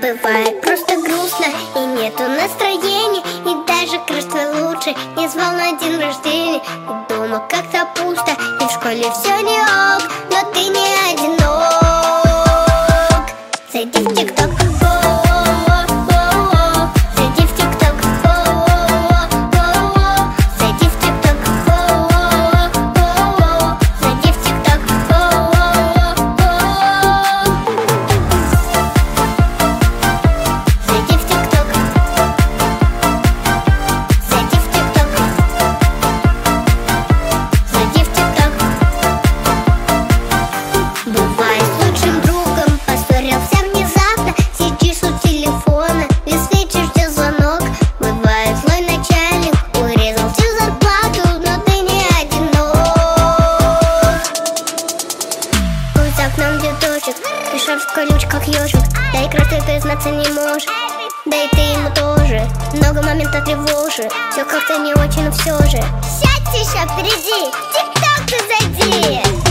Бывает просто грустно и нету настроения, и даже красный лучше не звал на день рождения. И дома как-то пусто, и в школе все не ок, но ты не одинок. Зайди в ТикТок, зайди в ТикТок, зайди в ТикТок, зайди в ТикТок, зайди в ТикТок, зайди в ТикТок, зайди в ТикТок. Бывает, с лучшим другом поссорился внезапно, сидишь у телефона, висвечишь, ждешь звонок. Бывает, злой начальник урезал всю зарплату, но ты не одинок. Пусть за окном дедочек, и шар в колючках как ежик, да и красный признаться не может, да и ты ему тоже. Много моментов тревожит, все как-то не очень, но все же. Сядь еще впереди, в ТикТок ты зайди.